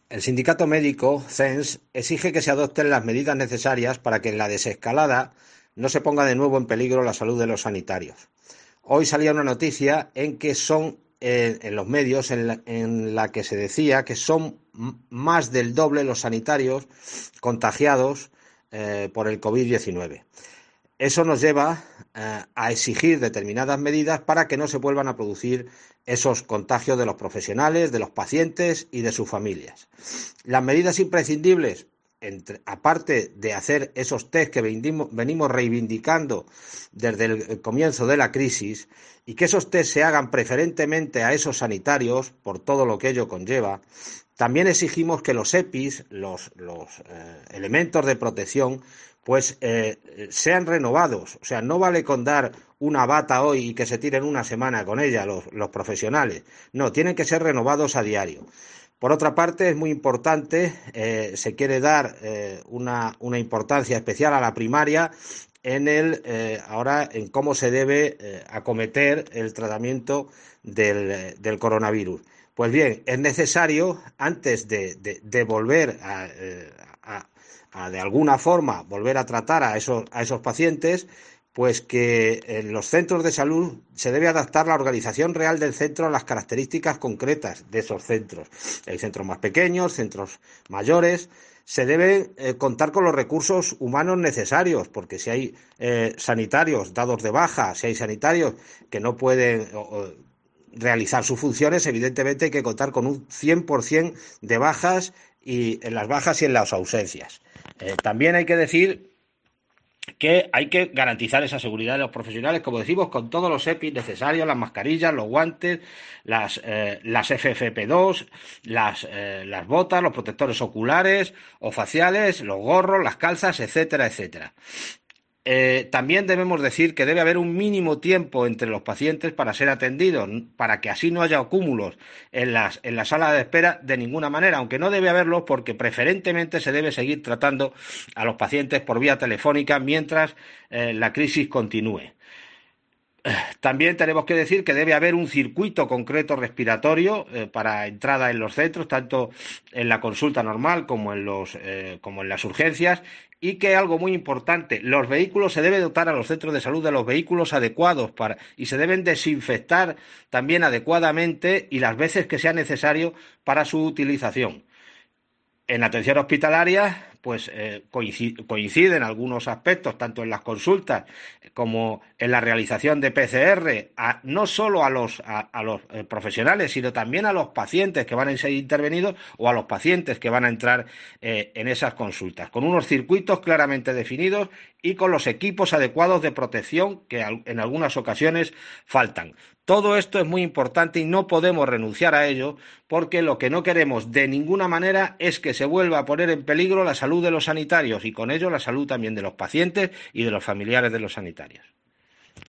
El sindicato médico, CENS, exige que se adopten las medidas necesarias para que en la desescalada no se ponga de nuevo en peligro la salud de los sanitarios. Hoy salía una noticia en que en los medios, en la que se decía que son más del doble los sanitarios contagiados por el COVID-19. Eso nos lleva a exigir determinadas medidas para que no se vuelvan a producir esos contagios de los profesionales, de los pacientes y de sus familias. Las medidas imprescindibles, aparte de hacer esos test que venimos reivindicando desde el comienzo de la crisis, y que esos test se hagan preferentemente a esos sanitarios, por todo lo que ello conlleva, también exigimos que los EPIs, los elementos de protección, pues sean renovados. O sea, no vale con dar una bata hoy y que se tiren una semana con ella los profesionales. No, tienen que ser renovados a diario. Por otra parte, es muy importante, se quiere dar una importancia especial a la primaria ahora en cómo se debe acometer el tratamiento del coronavirus. Pues bien, es necesario, antes de volver a de alguna forma volver a tratar a esos pacientes, pues que en los centros de salud se debe adaptar la organización real del centro a las características concretas de esos centros. Hay centros más pequeños, centros mayores. Se debe contar con los recursos humanos necesarios, porque si hay sanitarios dados de baja, si hay sanitarios que no pueden realizar sus funciones, evidentemente hay que contar con un 100% de bajas, y en las bajas y en las ausencias. También hay que decir que hay que garantizar esa seguridad de los profesionales, como decimos, con todos los EPIs necesarios, las mascarillas, los guantes, las FFP2, las botas, los protectores oculares o faciales, los gorros, las calzas, etcétera, etcétera. También debemos decir que debe haber un mínimo tiempo entre los pacientes para ser atendidos, para que así no haya acúmulos en la sala de espera de ninguna manera, aunque no debe haberlos, porque preferentemente se debe seguir tratando a los pacientes por vía telefónica mientras la crisis continúe. También tenemos que decir que debe haber un circuito concreto respiratorio para entrada en los centros, tanto en la consulta normal como en las urgencias, y que algo muy importante, los vehículos, se debe dotar a los centros de salud de los vehículos adecuados y se deben desinfectar también adecuadamente y las veces que sea necesario para su utilización. En la atención hospitalaria, pues coinciden algunos aspectos, tanto en las consultas como en la realización de PCR, no solo a los profesionales, sino también a los pacientes que van a ser intervenidos o a los pacientes que van a entrar en esas consultas, con unos circuitos claramente definidos y con los equipos adecuados de protección que en algunas ocasiones faltan. Todo esto es muy importante y no podemos renunciar a ello, porque lo que no queremos de ninguna manera es que se vuelva a poner en peligro la salud de los sanitarios y con ello la salud también de los pacientes y de los familiares de los sanitarios.